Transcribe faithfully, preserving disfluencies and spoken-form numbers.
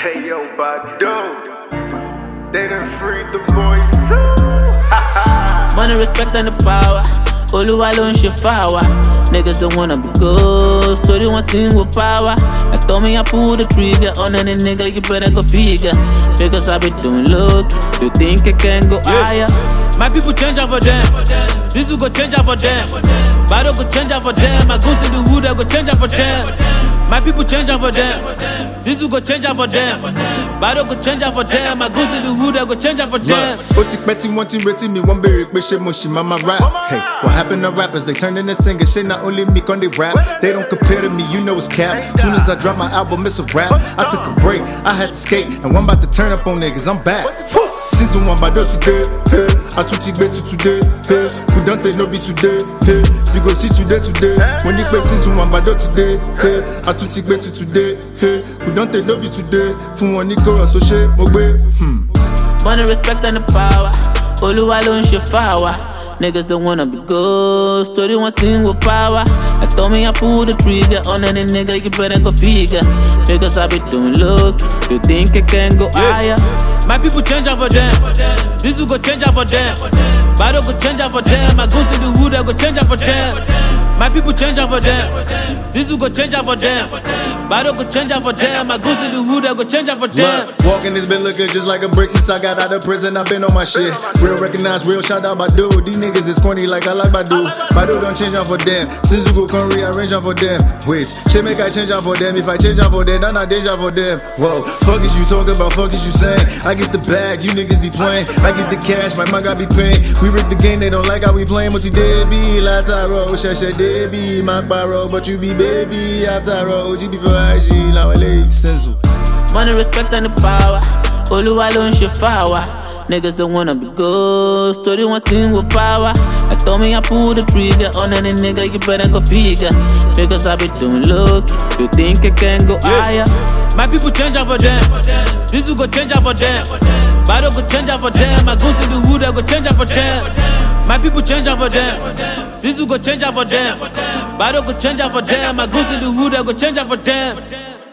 Hey yo, Bado, they done freed the boys too. Money, respect, and the power. Oluwa ló ń ṣe fáwa. Niggas don't wanna be good. Story one team with power. Like told me I pull the trigger on any nigga, you better go figure. Because I be doing look. You think it can go higher? My people change up for them. Sisu go change up for them. Bado go change up for them. My goons in the hood, I go change up for them. My people change up for them. Sisu go change up for them. Bado go change up for them. My goons in the hood, I go change up for them. Ó ti pẹ́ tí wọ́n ti ń retí mi, wọ́n béèrè pé ṣé mo ṣì máa máa rap. Hey, what happened to rappers? They turned into singers. Shit, not only me can they rap. They don't compare to me, you know it's cap. Soon as I drop my album, it's a rap. I took a break, I had to skate, and one about to turn up on niggas. I'm back. Season one Bado today, hey. I switch it to today, hey. We don't take no be today, hey. You go see today today. When you play season one Bado today, hey. I switch it to today, hey. We don't take no be today. Fún wọn ní kó so ṣe mo gbé. Hmm. Money, respect, and the power. Oluwa ló ń ṣe fáwa. Niggas don't wanna be good. Story one team with power. Like told me I pull the trigger on any nigga, you better go figure. Because I be doing look. You think it can go higher? My people change up for them. Sisu go change up for them. Bado go change up for them. My goons in the hood, I go change up for them. My people change up for them. Sisu go change up for them. Bado go change up for them. My goons in the hood, I go change up for them. Look, walking has been looking just like a brick since I got out of prison. I've been on my shit. Real recognize, real shout out Bado. These niggas is corny like I like Bado. Bado don't change up for them. Since you go come rearrange up for them. Wait, shit make I change up for them. If I change up for them, then I deja for them. Whoa, fuck is you talking about? Fuck is you saying? I get the bag, you niggas be playing. I get the cash, my mug I be paying. We rig the game, they don't like how we playing. But you did be last I roll, share share did be my barrow. But you be baby after I roll, G B for I G, now I lay sensu. Money, respect, and the power. Oluwa ló ń ṣe fáwa. Niggas don't wanna be good. Story one team with power. Like told me I pull the trigger on any nigga, you better go figure. Because I be doing look. You think it can go higher? My people change up for them. Sisu go change up for them. Bado go change up for them. My goons in the hood, I go change up for them. My people change up for them. Sisu go change up for them. Bado go change up for them. My goons in the hood, I go change up for them.